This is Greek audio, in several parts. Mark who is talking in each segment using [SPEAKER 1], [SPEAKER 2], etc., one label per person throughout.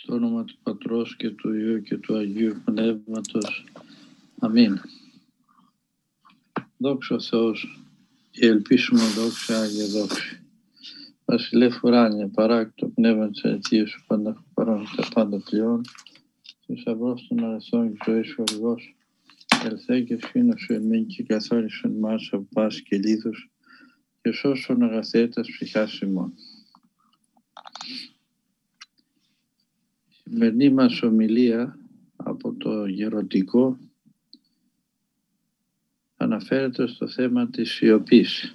[SPEAKER 1] Στο όνομα του Πατρός και του Υιού και του Αγίου Πνεύματος. Αμήν. Δόξα ο Θεός, και ελπίσουμε δόξα Άγιε δόξη. Βασιλεύ ουράνιε, παράκτο πνεύμα της αιτίας σου, πάντα παρόν τα πάντα πλέον, θησαυρός των αρεθών και ζωής σου οργός, ελθέ και σφήνω σου εμήν και καθόρισον μας από πάση και λίθους, και σώσον αγαθέτας ψυχάς ημών. Η σημερινή μας ομιλία από το γεροντικό αναφέρεται στο θέμα της σιωπής.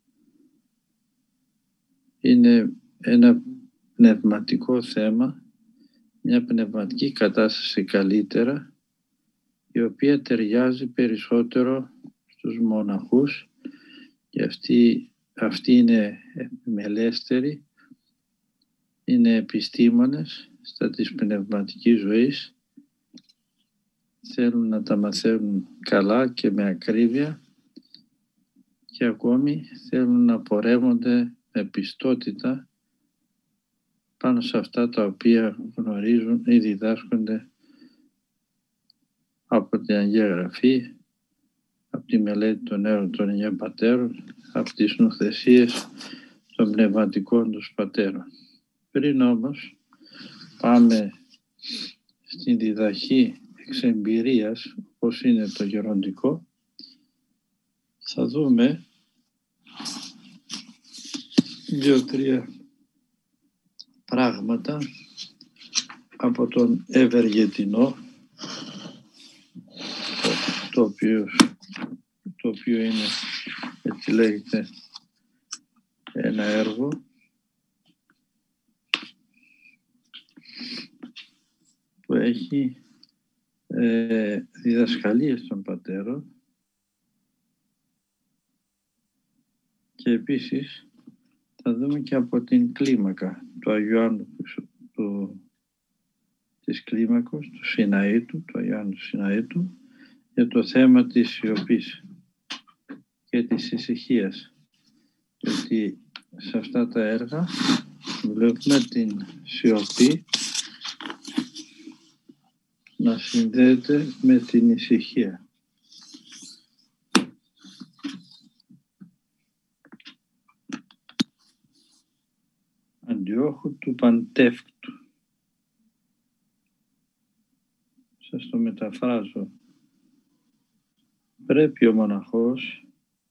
[SPEAKER 1] Είναι ένα πνευματικό θέμα, μια πνευματική κατάσταση καλύτερα, η οποία ταιριάζει περισσότερο στους μοναχούς, και αυτοί είναι μελέστεροι, είναι επιστήμονες στα της πνευματικής ζωής, θέλουν να τα μαθαίνουν καλά και με ακρίβεια, και ακόμη θέλουν να πορεύονται με πιστότητα πάνω σε αυτά τα οποία γνωρίζουν ή διδάσκονται από την Αγία Γραφή, από τη μελέτη των έργων των Αγίων Πατέρων, από τις νουθεσίες των πνευματικών τους πατέρων. Πριν όμως πάμε στην διδαχή εξ εμπειρίας, όπως είναι το γεροντικό, θα δούμε 2-3 πράγματα από τον Ευεργετινό, το οποίο είναι, έτσι λέγεται, ένα έργο που έχει διδασκαλίες των πατέρων, και επίσης θα δούμε και από την κλίμακα του Αγίου Άννου, της κλίμακος του Σιναήτου, του Αγίου Άννου του Σιναήτου, για το θέμα της σιωπής και της ησυχίας. Γιατί σε αυτά τα έργα βλέπουμε την σιωπή να συνδέεται με την ησυχία. Αντιόχου του Παντεύκτου. Σας το μεταφράζω. Πρέπει ο μοναχός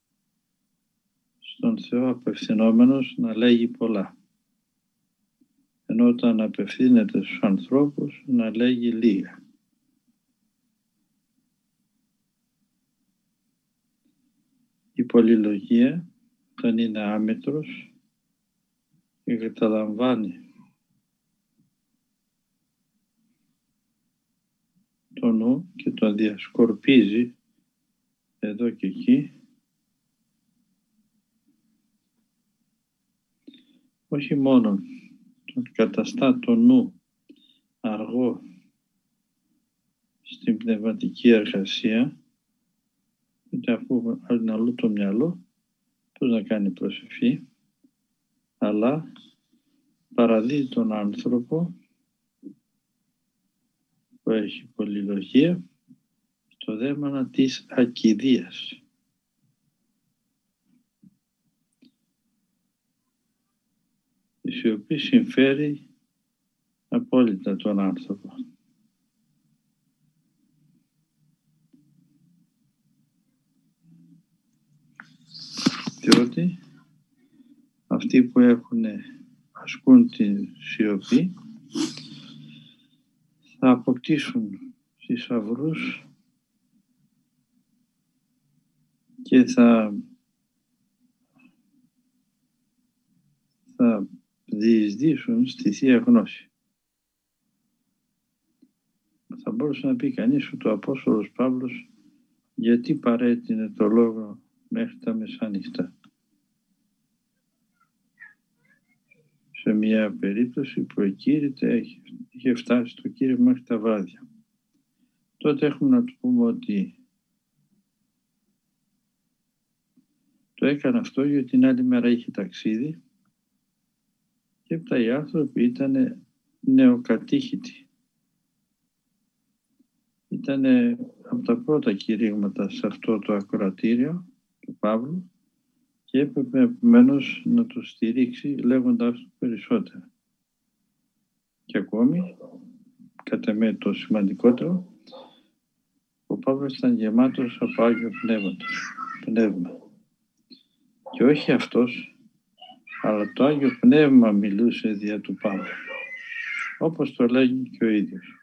[SPEAKER 1] στον Θεό απευθυνόμενος να λέγει πολλά, ενώ όταν απευθύνεται στους ανθρώπους να λέγει λίγα. Η πολυλογία, όταν είναι άμετρος και καταλαμβάνει το νου και τον διασκορπίζει εδώ και εκεί, όχι μόνο τον καταστά το νου αργό στην πνευματική εργασία, γιατί αφού είναι αλλού το μυαλό, πώς να κάνει προσευχή, αλλά παραδίδει τον άνθρωπο που έχει πολυλογία στο δαίμονα της ακηδείας. Η σιωπή συμφέρει απόλυτα τον άνθρωπο. Διότι αυτοί που ασκούν τη σιωπή θα αποκτήσουν θησαυρούς και θα διεισδύσουν στη Θεία Γνώση. Θα μπορούσε να πει κανείς ότι ο Απόστολος Παύλος γιατί παρέτεινε το λόγο μέχρι τα μεσάνυχτα. Σε μια περίπτωση που εκήρυτε είχε φτάσει το Κύριο μέχρι τα βράδια. Τότε έχουμε να του πούμε ότι το έκανε αυτό γιατί την άλλη μέρα είχε ταξίδι, και έπειτα οι άνθρωποι ήταν νεοκατήχητη. Ήταν από τα πρώτα κηρύγματα σε αυτό το ακροατήριο του Παύλου και έπρεπε επομένως να το στηρίξει λέγοντας το περισσότερο. Και ακόμη, κατά με το σημαντικότερο, ο Παύλος ήταν γεμάτος από Άγιο Πνεύμα. Και όχι αυτός, αλλά το Άγιο Πνεύμα μιλούσε δια του Παύλου, όπως το λέγει και ο ίδιος.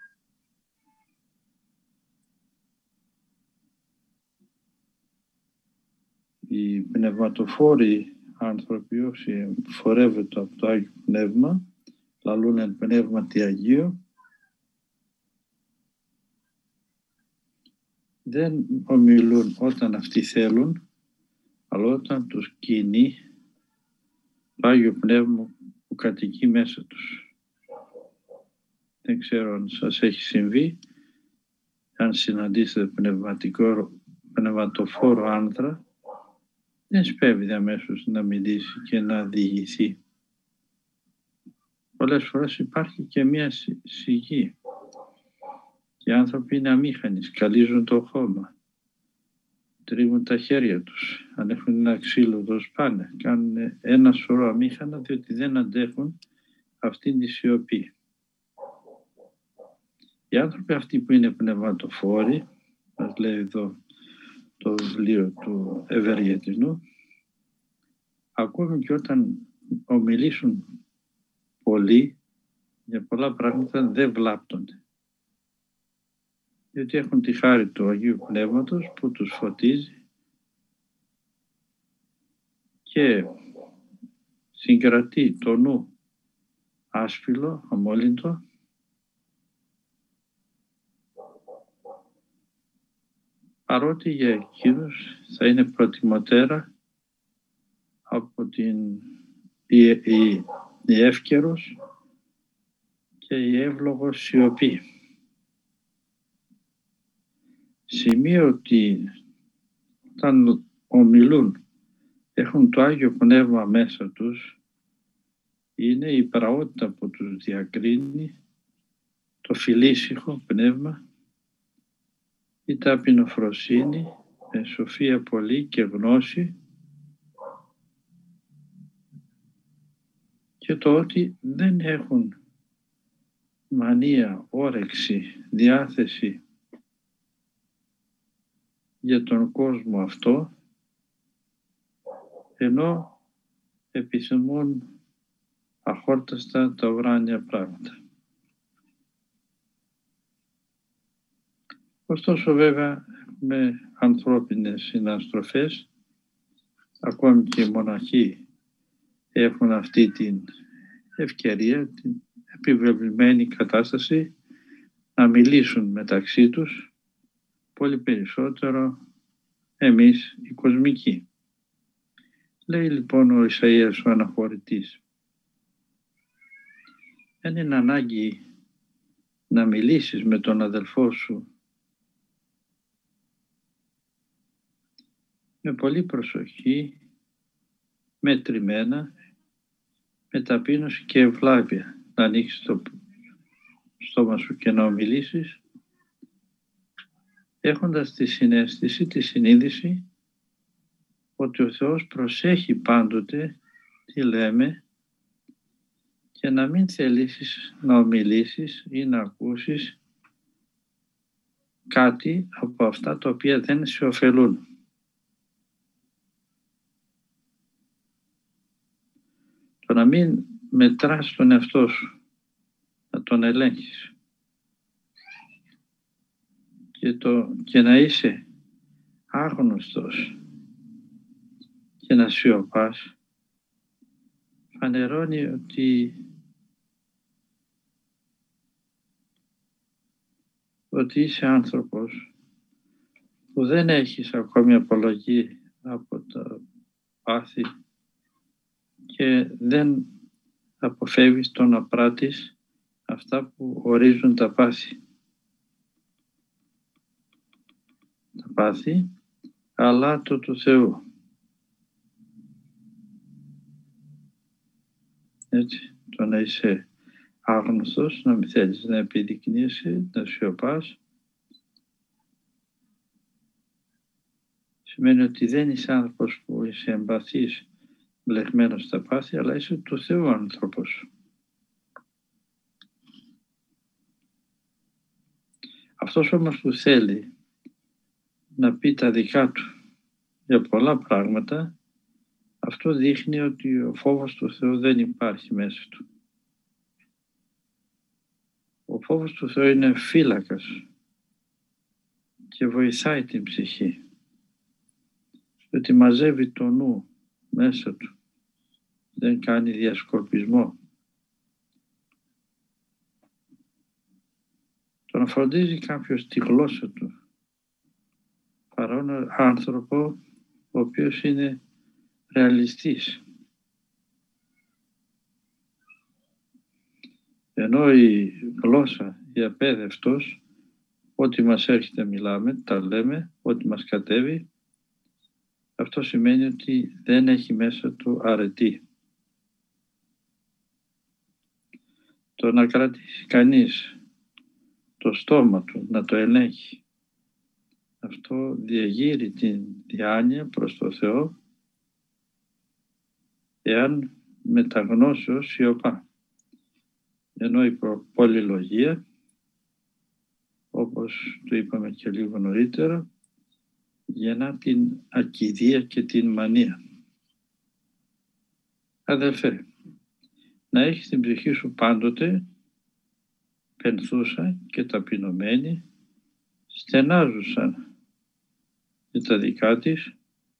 [SPEAKER 1] Οι πνευματοφόροι άνθρωποι όσοι φορεύονται από το Άγιο Πνεύμα, λαλούν εν πνεύματι Αγίο, δεν ομιλούν όταν αυτοί θέλουν, αλλά όταν τους κινεί το Άγιο Πνεύμα που κατοικεί μέσα τους. Δεν ξέρω αν σας έχει συμβεί, αν συναντήσετε πνευματοφόρο άντρα, δεν σπέβδει αμέσως να μιλήσει και να διηγηθεί. Πολλές φορές υπάρχει και μια σιγή. Οι άνθρωποι είναι αμήχανοι, σκαλίζουν το χώμα, τρίβουν τα χέρια τους. Αν έχουν ένα ξύλο, το σπάνε. Κάνουν ένα σωρό αμήχανα, διότι δεν αντέχουν αυτήν τη σιωπή. Οι άνθρωποι αυτοί που είναι πνευματοφόροι, μας λέει εδώ το βιβλίο του Ευεργετινού, ακόμη και όταν ομιλήσουν πολύ, για πολλά πράγματα δεν βλάπτονται. Διότι έχουν τη χάρη του Αγίου Πνεύματος που τους φωτίζει και συγκρατεί το νου άσφυλο, αμόλυντο, παρότι για εκείνους θα είναι προτιμότερα από η εύκαιρος και η εύλογος σιωπή. Σημείο ότι όταν ομιλούν έχουν το Άγιο Πνεύμα μέσα τους, είναι η πραότητα που τους διακρίνει, το φιλήσυχο πνεύμα, η ταπεινοφροσύνη, με σοφία πολύ και γνώση, και το ότι δεν έχουν μανία, όρεξη, διάθεση για τον κόσμο αυτό, ενώ επιθυμούν αχόρταστα τα ουράνια πράγματα. Ωστόσο βέβαια με ανθρώπινες συναστροφές, ακόμη και οι μοναχοί έχουν αυτή την ευκαιρία, την επιβεβλημένη κατάσταση να μιλήσουν μεταξύ τους πολύ περισσότερο εμείς οι κοσμικοί. Λέει λοιπόν ο Ισαΐας ο αναχωρητής, δεν είναι ανάγκη να μιλήσεις με τον αδελφό σου με πολύ προσοχή, μετρημένα, με ταπείνωση και ευλάβεια, να ανοίξεις το στόμα σου και να ομιλήσεις, έχοντας τη συναίσθηση, τη συνείδηση ότι ο Θεός προσέχει πάντοτε τι λέμε και να μην θελήσεις να ομιλήσεις ή να ακούσεις κάτι από αυτά τα οποία δεν σε ωφελούν. Το να μην μετράς τον εαυτό σου, να τον ελέγχεις και να είσαι άγνωστος και να σιωπάς, φανερώνει ότι είσαι άνθρωπος που δεν έχεις ακόμη απαλλαγή από τα πάθη και δεν αποφεύγεις το να πράττεις αυτά που ορίζουν τα πάθη. Τα πάθη, αλλά το του Θεού. Έτσι, το να είσαι άγνωστος, να μην θέλεις να επιδεικνύεσαι, να σιωπάς, σημαίνει ότι δεν είσαι άνθρωπος που είσαι εμπαθής, μπλεγμένος στα πάθη, αλλά είσαι του Θεού άνθρωπος. Αυτός όμως που θέλει να πει τα δικά του για πολλά πράγματα, αυτό δείχνει ότι ο φόβος του Θεού δεν υπάρχει μέσα του. Ο φόβος του Θεού είναι φύλακας και βοηθάει την ψυχή, ότι μαζεύει το νου μέσα του, δεν κάνει διασκορπισμό. Το να φροντίζει κάποιος τη γλώσσα του, παρά έναν άνθρωπο ο οποίος είναι ρεαλιστής. Ενώ η γλώσσα, η απέδευτος, ό,τι μας έρχεται μιλάμε, τα λέμε, ό,τι μας κατέβει, αυτό σημαίνει ότι δεν έχει μέσα του αρετή. Το να κρατήσει κανείς το στόμα του, να το ελέγχει, αυτό διεγείρει την διάνοια προς το Θεό, εάν μεταγνώσεως σιωπά. Ενώ η πολυλογία, όπως το είπαμε και λίγο νωρίτερα, γεννά την ακηδία και την μανία. Αδελφέ, να έχεις την ψυχή σου πάντοτε πενθούσα και ταπεινωμένη, στενάζουσαν για τα δικά της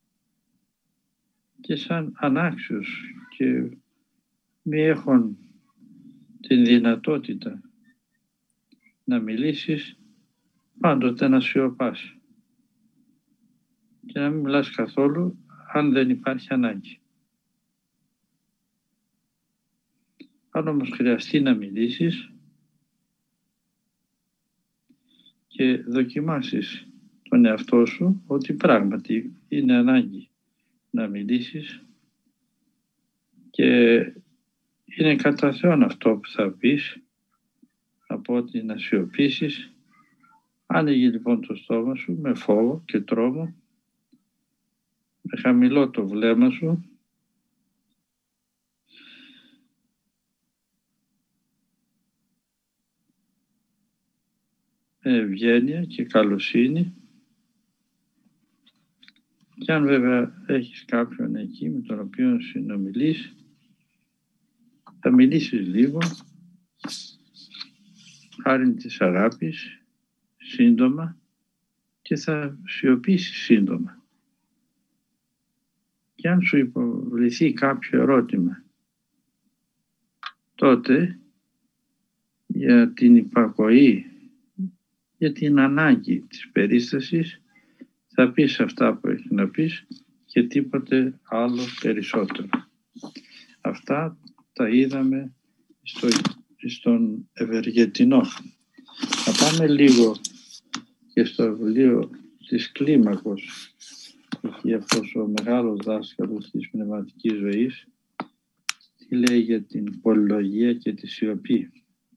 [SPEAKER 1] και σαν ανάξιος και μη έχουν την δυνατότητα να μιλήσεις, πάντοτε να σιωπάς και να μην μιλάς καθόλου αν δεν υπάρχει ανάγκη. Αν όμως χρειαστεί να μιλήσεις και δοκιμάσεις τον εαυτό σου ότι πράγματι είναι ανάγκη να μιλήσεις και είναι κατά Θεόν αυτό που θα πεις από ότι να σιωπήσεις. Άνοιγε λοιπόν το στόμα σου με φόβο και τρόμο, με χαμηλό το βλέμμα σου, με ευγένεια και καλοσύνη, και αν βέβαια έχεις κάποιον εκεί με τον οποίο συνομιλείς, θα μιλήσεις λίγο, χάριν της αγάπης, σύντομα, και θα σιωπήσεις σύντομα. Και αν σου υποβληθεί κάποιο ερώτημα, τότε για την υπακοή, για την ανάγκη της περίστασης, θα πεις αυτά που έχει να πεις και τίποτε άλλο περισσότερο. Αυτά τα είδαμε στον Ευεργετινό. Θα πάμε λίγο και στο βιβλίο της Κλίμακος, εκεί αυτός ο μεγάλος δάσκαλος της πνευματικής ζωής, τι λέει για την πολυλογία και τη σιωπή.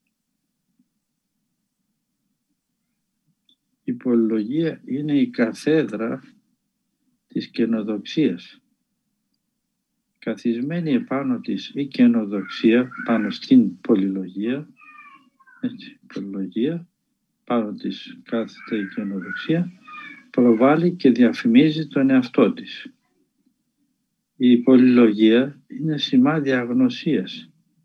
[SPEAKER 1] Η πολυλογία είναι η καθέδρα της καινοδοξίας. Καθισμένη επάνω της η καινοδοξία, πάνω στην πολυλογία, έτσι, πολυλογία, πάνω της κάθεται η καινοδοξία, προβάλλει και διαφημίζει τον εαυτό της. Η πολυλογία είναι σημάδι αγνωσίας,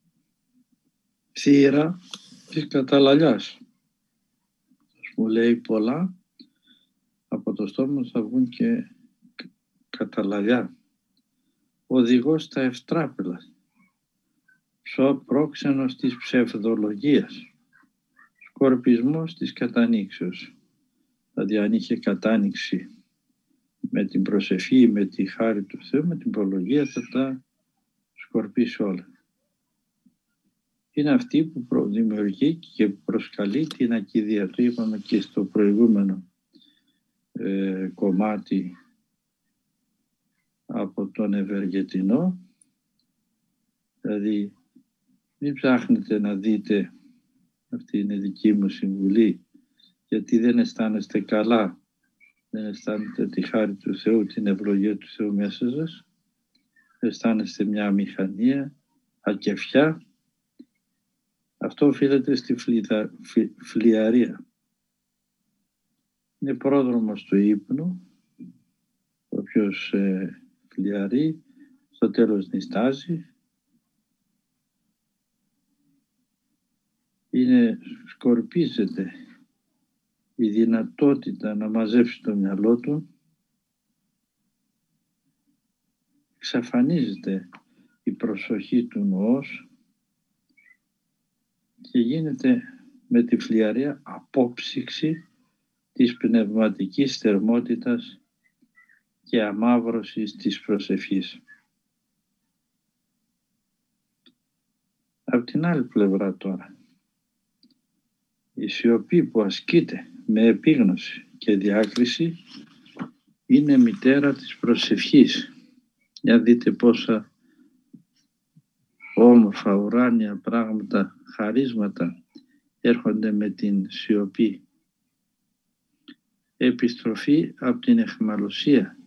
[SPEAKER 1] θύρα της καταλαλιάς. Μου λέει πολλά, από το στόμα θα βγουν και καταλαλιά. Οδηγός στα ευτράπελα, πρόξενος της ψευδολογίας, σκορπισμός της κατανήξεως. Δηλαδή αν είχε κατάνοιξη με την προσευχή, με τη χάρη του Θεού, με την πολυλογία θα τα σκορπίσει όλα. Είναι αυτή που δημιουργεί και προσκαλεί την ακηδία. Το είπαμε και στο προηγούμενο κομμάτι από τον Ευεργετινό. Δηλαδή Μην ψάχνετε να δείτε, αυτή είναι δική μου συμβουλή, γιατί δεν αισθάνεστε καλά, δεν αισθάνεστε τη χάρη του Θεού, την ευλογία του Θεού μέσα σας, αισθάνεστε μια αμηχανία, ακεφιά. Αυτό οφείλεται στη φλιαρία. Είναι πρόδρομος του ύπνου. Όποιος φλιαρεί, στο τέλος νηστάζει. Σκορπίζεται η δυνατότητα να μαζέψει το μυαλό του. Εξαφανίζεται η προσοχή του νοός και γίνεται με τη φλιαρία απόψυξη της πνευματικής θερμότητας και αμαύρωσης της προσευχής. Απ' την άλλη πλευρά τώρα, η σιωπή που ασκείται με επίγνωση και διάκριση είναι μητέρα της προσευχής. Για δείτε πόσα όμορφα ουράνια πράγματα, χαρίσματα έρχονται με την σιωπή. Επιστροφή από την αιχμαλωσία,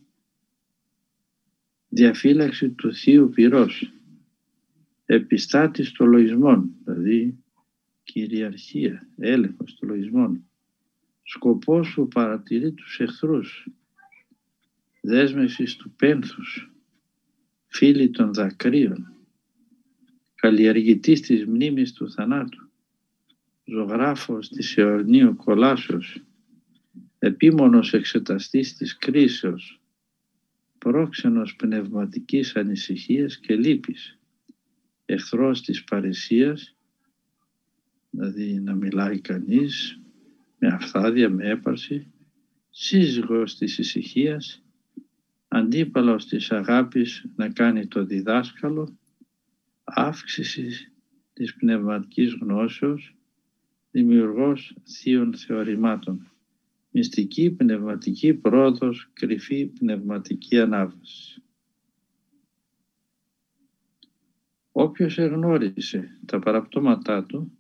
[SPEAKER 1] διαφύλαξη του Θείου Πυρός, επιστάτης των λογισμών, δηλαδή κυριαρχία, έλεγχος των λογισμών, σκοπός που παρατηρεί τους εχθρούς, δέσμευση του πένθους, φίλη των δακρύων, καλλιεργητής της μνήμης του θανάτου, ζωγράφος της αιωνίου κολάσεως, επίμονος εξεταστής της κρίσεως, πρόξενος πνευματικής ανησυχίας και λύπης, εχθρός της παρησίας, δηλαδή να μιλάει κανείς με αυθάδεια, με έπαρση, σύζυγος της ησυχίας, αντίπαλος της αγάπης να κάνει το διδάσκαλο, αύξηση της πνευματικής γνώσεως, δημιουργός θείων θεωρημάτων, μυστική πνευματική πρόοδος, κρυφή πνευματική ανάβαση. Όποιος εγνώρισε τα παραπτώματά του,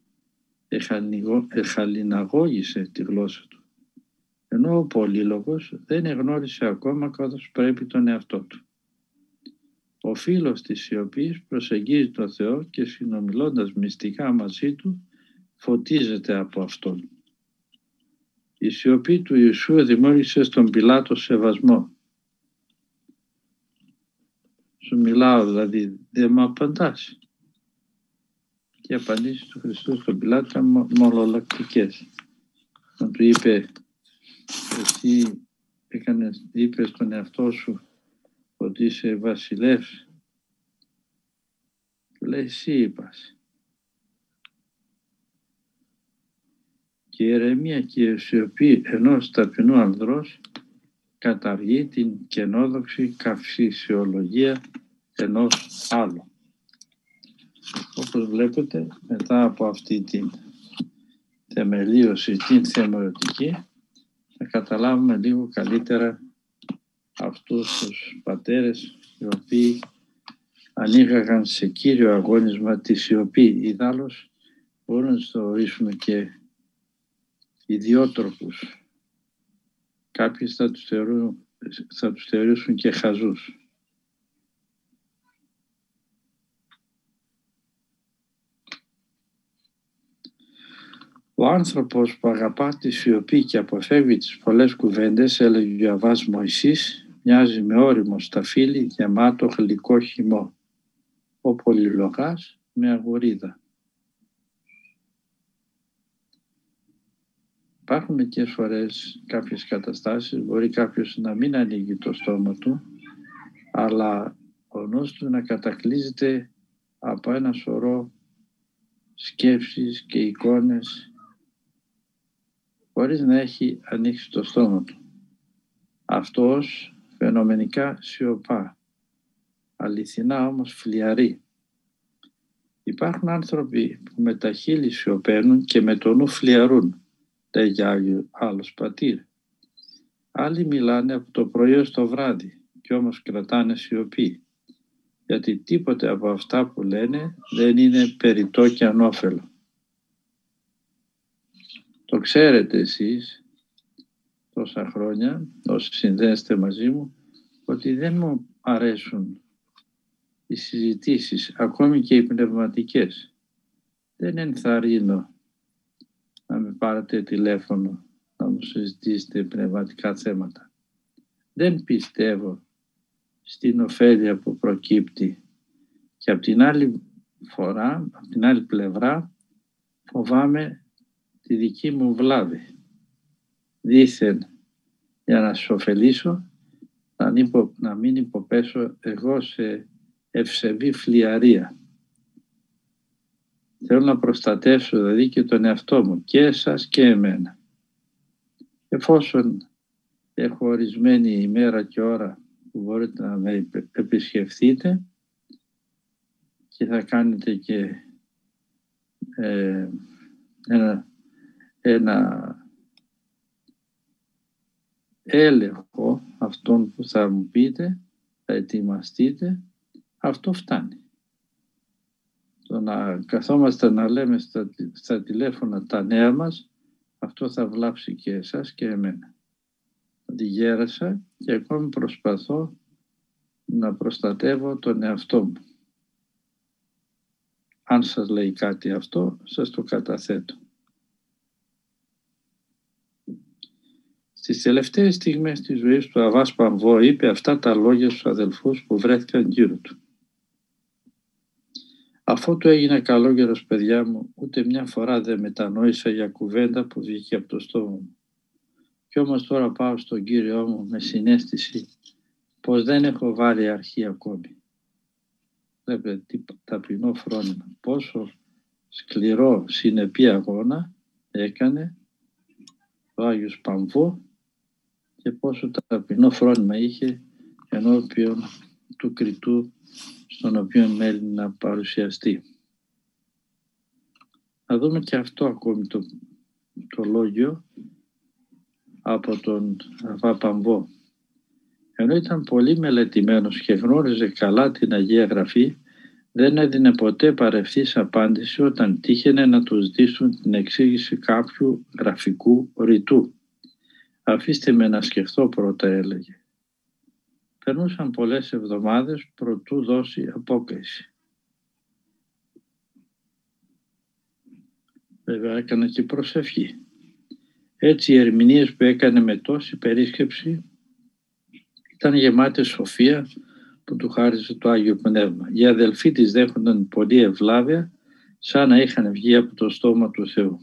[SPEAKER 1] εχαλιναγώγησε τη γλώσσα του, ενώ ο πολύλογος δεν εγνώρισε ακόμα καθώς πρέπει τον εαυτό του. Ο φίλος της σιωπής προσεγγίζει τον Θεό και συνομιλώντας μυστικά μαζί του, φωτίζεται από Αυτόν. Η σιωπή του Ιησού δημιούργησε στον Πιλάτο σεβασμό. Σου μιλάω δηλαδή, δεν μου απαντάς. Και οι απαντήσεις του Χριστού στον Πιλάτο ήταν μολολακτικές. Όταν του είπε, εσύ είπες στον εαυτό σου ότι είσαι βασιλεύς, του λέει, εσύ είπας. Και η ηρεμία και η σιωπή ενός ταπεινού ανδρός καταργεί την κενόδοξη καυσισιολογία ενός άλλου. Όπως βλέπετε, μετά από αυτή την θεμελίωση, την θεμερωτική, θα καταλάβουμε λίγο καλύτερα αυτούς τους πατέρες οι οποίοι ανοίγαγαν σε κύριο αγώνισμα τη σιωπή. Ιδάλλως μπορούμε να τους θεωρήσουμε και ιδιότροπους. Κάποιοι θα τους θεωρήσουν και χαζούς. Ο άνθρωπος που αγαπά τη σιωπή και αποφεύγει τις πολλές κουβέντες, έλεγε ο Αββάς Μωυσής, μοιάζει με ώριμο σταφύλι γεμάτο γλυκό χυμό. Ο πολυλογάς με αγορίδα. Υπάρχουν μερικές φορές κάποιες καταστάσεις, μπορεί κάποιος να μην ανοίγει το στόμα του, αλλά ο νους του να κατακλείζεται από ένα σωρό σκέψεις και εικόνες χωρίς να έχει ανοίξει το στόμα του. Αυτός φαινομενικά σιωπά, αληθινά όμως φλιαρεί. Υπάρχουν άνθρωποι που με τα χείλη σιωπαίνουν και με το νου φλιαρούν, λέγει άλλος πατήρ. Άλλοι μιλάνε από το πρωί ως το βράδυ και όμως κρατάνε σιωπή. γιατί τίποτε από αυτά που λένε δεν είναι περιττό και ανώφελο. Το ξέρετε εσείς τόσα χρόνια, όσοι συνδέεστε μαζί μου, ότι δεν μου αρέσουν οι συζητήσεις, ακόμη και οι πνευματικές. Δεν ενθαρρύνω να με πάρετε τηλέφωνο, να μου συζητήσετε πνευματικά θέματα. Δεν πιστεύω στην ωφέλεια που προκύπτει και από την άλλη πλευρά φοβάμαι τη δική μου βλάβη. Δήθεν για να σας ωφελήσω, να μην υποπέσω εγώ σε ευσεβή φλιαρία. Θέλω να προστατεύσω δηλαδή και τον εαυτό μου και εσάς και εμένα. Εφόσον έχω ορισμένη ημέρα και ώρα που μπορείτε να με επισκεφθείτε και θα κάνετε και ένα έλεγχο αυτόν που θα μου πείτε, θα ετοιμαστείτε, αυτό φτάνει. Το να καθόμαστε να λέμε στα τηλέφωνα τα νέα μας, αυτό θα βλάψει και εσάς και εμένα. Αντιγέρασα και ακόμη προσπαθώ να προστατεύω τον εαυτό μου. Αν σας λέει κάτι αυτό, σας το καταθέτω. Στις τελευταίες στιγμές της ζωής του Αββάς Παμβό είπε αυτά τα λόγια στους αδελφούς που βρέθηκαν γύρω του. Αφού του έγινα καλόγερος, παιδιά μου, ούτε μια φορά δεν μετανόησα για κουβέντα που βγήκε από το στόμα μου. Κι όμως τώρα πάω στον Κύριό μου με συναίσθηση πως δεν έχω βάλει αρχή ακόμη. Βλέπετε τι ταπεινό φρόνημα. Πόσο σκληρό συνεπή αγώνα έκανε ο Άγιος Παμβό και πόσο ταπεινό φρόνημα είχε ενώπιον του κριτού στον οποίο μέλει να παρουσιαστεί. Να δούμε και αυτό ακόμη το λόγιο από τον Αββά Παμβό. Ενώ ήταν πολύ μελετημένος και γνώριζε καλά την Αγία Γραφή, δεν έδινε ποτέ παρευθύς απάντηση όταν τύχαινε να του ζητήσουν την εξήγηση κάποιου γραφικού ρητού. «Αφήστε με να σκεφτώ πρώτα», έλεγε. Περνούσαν πολλές εβδομάδες προτού δώσει απόκριση. Βέβαια έκανε και προσευχή. Έτσι οι ερμηνείες που έκανε με τόση περίσκεψη ήταν γεμάτες σοφία που του χάριζε το Άγιο Πνεύμα. Οι αδελφοί της δέχονταν πολύ ευλάβεια, σαν να είχαν βγει από το στόμα του Θεού.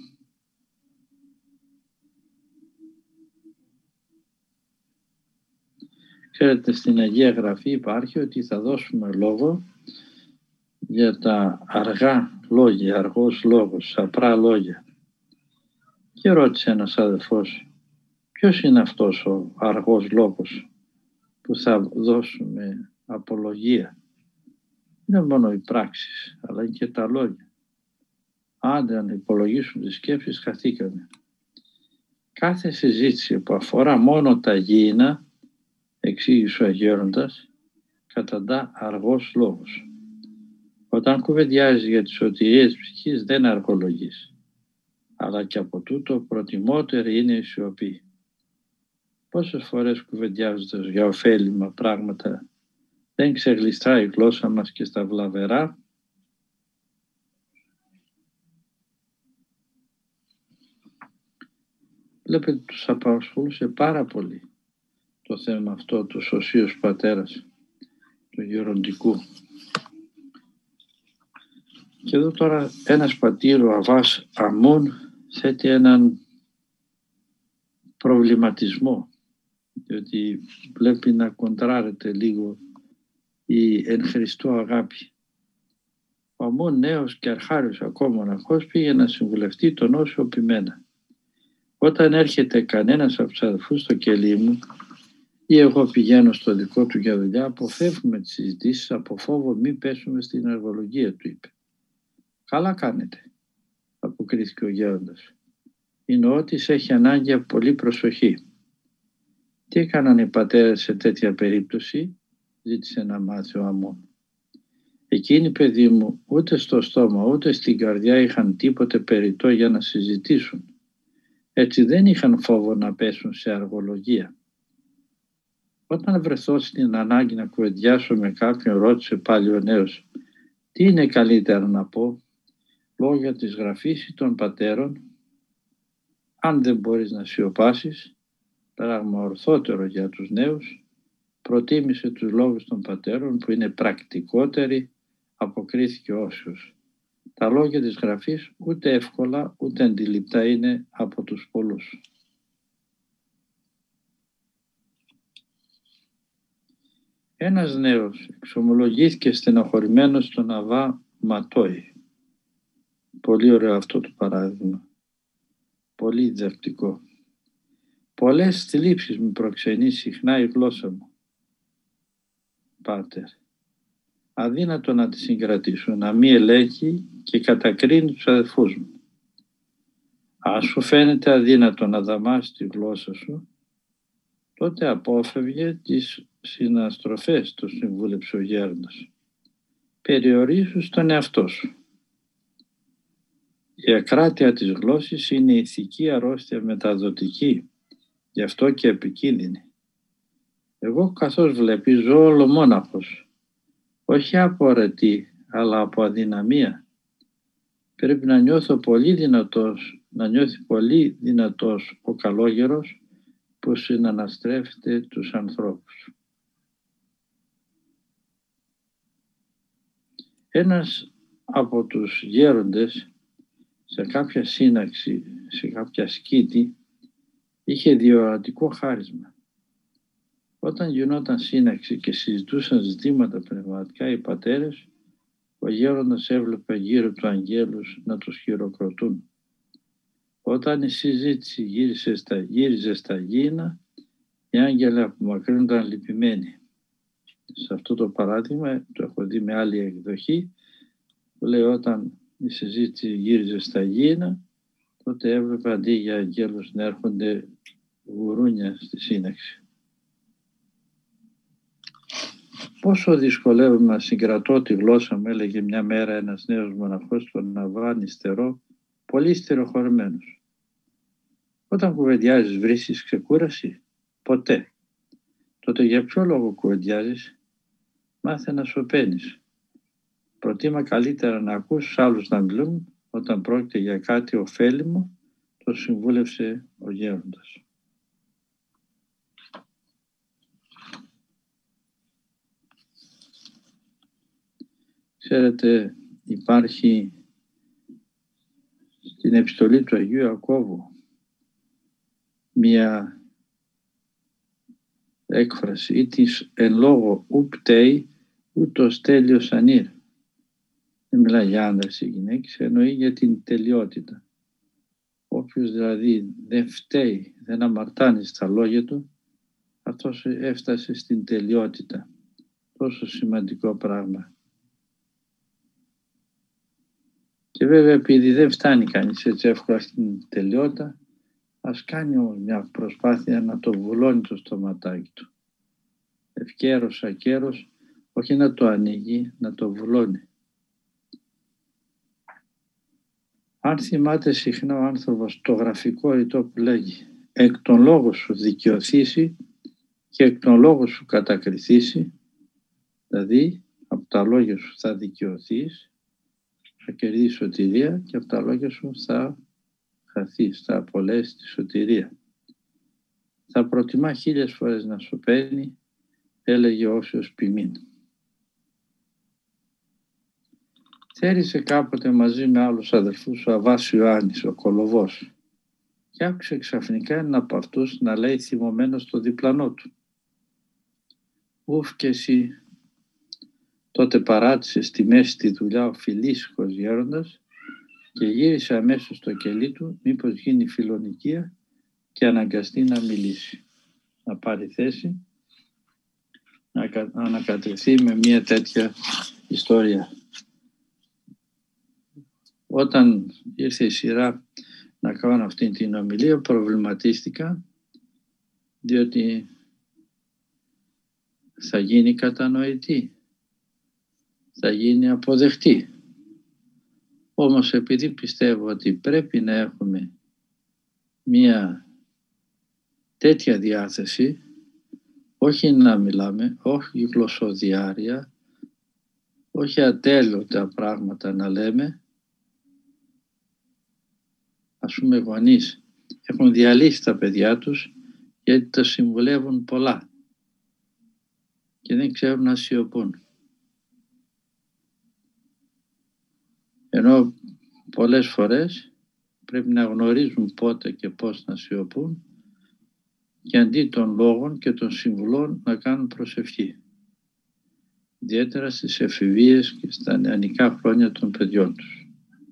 [SPEAKER 1] Ξέρετε, στην Αγία Γραφή υπάρχει ότι θα δώσουμε λόγο για τα αργά λόγια, αργός λόγος, απρά λόγια. Και ρώτησε ένας αδελφός, ποιος είναι αυτός ο αργός λόγος που θα δώσουμε απολογία? Είναι μόνο οι πράξεις, αλλά είναι και τα λόγια. Άντε αν υπολογίσουν τις σκέψεις, χαθήκαμε. Κάθε συζήτηση που αφορά μόνο τα γήινα, εξήγησε ο Αγέροντας, καταντά αργός λόγος. Όταν κουβεντιάζει για τη σωτηρία της ψυχής δεν αργολογείς, αλλά και από τούτο προτιμότερη είναι η σιωπή. Πόσες φορές κουβεντιάζοντας για ωφέλιμα πράγματα δεν ξεγλιστράει η γλώσσα μας και στα βλαβερά? Βλέπετε, τους απασχολούσε πάρα πολύ το θέμα αυτό του Οσίος Πατέρας, του γεροντικού. Και εδώ τώρα ένας πατήρ, ο Αββάς Αμούν, θέτει έναν προβληματισμό, διότι βλέπει να κοντράρεται λίγο η εν Χριστώ αγάπη. Ο Αμούν, νέος και αρχάριος ακόμα μοναχός, πήγε να συμβουλευτεί τον Όσιο Ποιμένα. Όταν έρχεται κανένας από τους αδελφούς στο κελί μου ή εγώ πηγαίνω στο δικό του για δουλειά, αποφεύγουμε τις συζητήσεις από φόβο μην πέσουμε στην αργολογία, του είπε. Καλά κάνετε, αποκρίθηκε ο γέροντας. Είναι ότι έχει ανάγκη από πολύ προσοχή. Τι έκαναν οι πατέρες σε τέτοια περίπτωση? Ζήτησε να μάθει ο Αμών. Εκείνοι, παιδί μου, ούτε στο στόμα ούτε στην καρδιά είχαν τίποτε περιττό για να συζητήσουν. Έτσι δεν είχαν φόβο να πέσουν σε αργολογία. Όταν βρεθώ στην ανάγκη να κουβεντιάσω με κάποιον, ρώτησε πάλι ο νέος, τι είναι καλύτερα να πω, λόγια της γραφής ή των πατέρων? Αν δεν μπορείς να σιωπάσεις, πράγμα ορθότερο για τους νέους, προτίμησε τους λόγους των πατέρων που είναι πρακτικότεροι, αποκρίθηκε ο Όσιος. Τα λόγια της γραφής ούτε εύκολα ούτε αντιληπτά είναι από τους πολλούς. Ένας νέος εξομολογήθηκε στενοχωρημένος στον Αβά Ματόη. Πολύ ωραίο αυτό το παράδειγμα. Πολύ διδακτικό. Πολλές θλίψεις μου προξενεί συχνά η γλώσσα μου, πάτερ. Αδύνατο να τη συγκρατήσω, να μη ελέγχει και κατακρίνει τους αδελφούς μου. Αν σου φαίνεται αδύνατο να δαμάσεις τη γλώσσα σου, τότε απόφευγε τις συναστροφές, του συμβούλεψε ο γέροντας. Περιορίσου στον εαυτό σου. Η ακράτεια της γλώσσης είναι ηθική αρρώστια μεταδοτική, γι' αυτό και επικίνδυνη. Εγώ καθώς βλέπεις ζω ολομόναχος, όχι από αρετή, αλλά από αδυναμία. Πρέπει να νιώθει πολύ δυνατός ο καλόγερος που συναναστρέφεται τους ανθρώπους. Ένας από τους γέροντες σε κάποια σύναξη, σε κάποια σκήτη, είχε διορατικό χάρισμα. Όταν γινόταν σύναξη και συζητούσαν ζητήματα πνευματικά οι πατέρες, ο γέροντας έβλεπε γύρω του αγγέλους να τους χειροκροτούν. Όταν η συζήτηση γύριζε στα γήινα, οι άγγελοι απομακρύνονταν λυπημένοι. Σε αυτό το παράδειγμα το έχω δει με άλλη εκδοχή, που λέει όταν η συζήτηση γύριζε στα γήινα, τότε έβλεπε αντί για αγγέλους να έρχονται γουρούνια στη σύναξη. Πόσο δυσκολεύομαι να συγκρατώ τη γλώσσα μου, έλεγε μια μέρα ένας νέος μοναχός στον Αβά νηστερό, πολύ στεροχωρημένος. Όταν κουβεντιάζεις βρίσκεις ξεκούραση? Ποτέ. Τότε για ποιο λόγο κουβεντιάζεις? Μάθε να σωπαίνεις. Προτίμα καλύτερα να ακούς άλλους να μιλούν όταν πρόκειται για κάτι ωφέλιμο, το συμβούλευσε ο γέροντας. Ξέρετε, υπάρχει στην επιστολή του Αγίου Ιακώβου μια έκφραση ή της εν λόγω ου πταίει ούτως τέλειος ανήρ. Δεν μιλάει για άνδρες ή γυναίκες, εννοεί για την τελειότητα. Όποιος δηλαδή δεν φταίει, δεν αμαρτάνει στα λόγια του, αυτός έφτασε στην τελειότητα. Τόσο σημαντικό πράγμα. Και βέβαια επειδή δεν φτάνει κανείς έτσι εύκολα στην τελειότητα, ας κάνει όμως μια προσπάθεια να το βουλώνει το στοματάκι του. Ευκαίρος, ακέρος, όχι να το ανοίγει, να το βουλώνει. Αν θυμάται συχνά ο άνθρωπος το γραφικό ρητό που λέγει «εκ των λόγων σου δικαιωθήσει και εκ των λόγων σου κατακριθήσει», δηλαδή από τα λόγια σου θα δικαιωθείς, θα κερδίσεις σωτηρία και από τα λόγια σου θα χαθείς, θα απολέσεις τη σωτηρία. Θα προτιμά 1000 φορές να σου παίρνει, έλεγε ο Όσιος ποιμήν. Θέρισε κάποτε μαζί με άλλους αδελφούς ο Αββάς Ιωάννης, ο Κολοβός, και άκουσε ξαφνικά έναν από αυτούς να λέει θυμωμένος στο διπλανό του. «Ουφ και εσύ». Τότε παράτησε στη μέση τη δουλειά ο φιλήσυχος γέροντας και γύρισε αμέσως στο κελί του μήπως γίνει φιλονικία και αναγκαστεί να μιλήσει, να πάρει θέση, να ανακατευθεί με μια τέτοια ιστορία. Όταν ήρθε η σειρά να κάνω αυτή την ομιλία, προβληματίστηκα, διότι θα γίνει κατανοητή. θα γίνει αποδεκτή. Όμως επειδή πιστεύω ότι πρέπει να έχουμε μία τέτοια διάθεση, όχι να μιλάμε, όχι γλωσσοδιάρεια, όχι ατέλειωτα πράγματα να λέμε. Ας πούμε γονείς έχουν διαλύσει τα παιδιά τους γιατί τα συμβουλεύουν πολλά και δεν ξέρουν να σιωπούν. Ενώ πολλές φορές πρέπει να γνωρίζουν πότε και πώς να σιωπούν και αντί των λόγων και των συμβουλών να κάνουν προσευχή. Ιδιαίτερα στις εφηβείες και στα νεανικά χρόνια των παιδιών τους.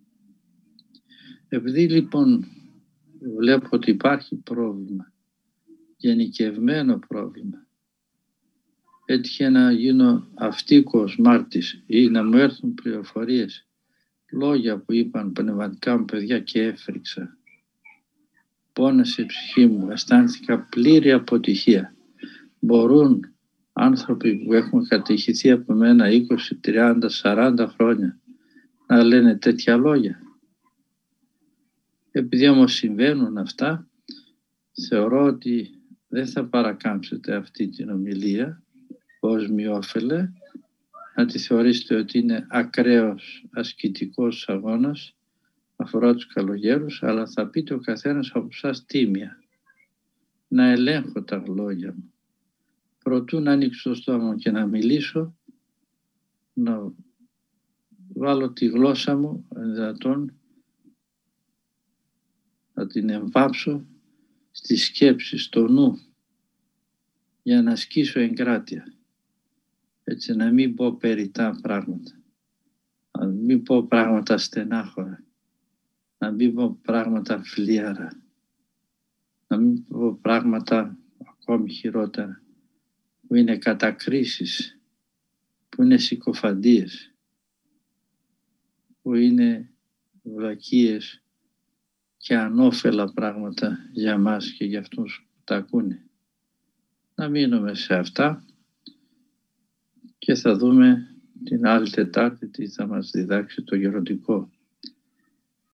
[SPEAKER 1] Επειδή λοιπόν βλέπω ότι υπάρχει πρόβλημα, γενικευμένο πρόβλημα, έτυχε να γίνω αυτοίκος μάρτης ή να μου έρθουν πληροφορίες, λόγια που είπαν πνευματικά μου παιδιά και έφρυξα. Πόνεσε η ψυχή μου, αισθάνθηκα πλήρη αποτυχία. Μπορούν άνθρωποι που έχουν κατηχηθεί από μένα 20, 30, 40 χρόνια να λένε τέτοια λόγια? Επειδή όμως συμβαίνουν αυτά, θεωρώ ότι δεν θα παρακάμψετε αυτή την ομιλία ως μειόφελε, να τη θεωρήσετε ότι είναι ακραίος ασκητικός αγώνας, αφορά τους καλογέρους, αλλά θα πείτε ο καθένας από εσάς τίμια. Να ελέγχω τα λόγια μου. Προτού να ανοίξω το στόμα μου και να μιλήσω, να βάλω τη γλώσσα μου, δυνατόν, να την εμβάψω στη σκέψη, στο νου, για να ασκήσω εγκράτεια. Έτσι να μην πω περιττά πράγματα, να μην πω πράγματα στενάχωρα, να μην πω πράγματα φλίαρα, να μην πω πράγματα ακόμη χειρότερα, που είναι κατακρίσεις, που είναι συκοφαντίες, που είναι βλακίες και ανώφελα πράγματα για μας και για αυτούς που τα ακούνε. Να μείνουμε σε αυτά και θα δούμε την άλλη Τετάρτη τι θα μας διδάξει το γεροντικό.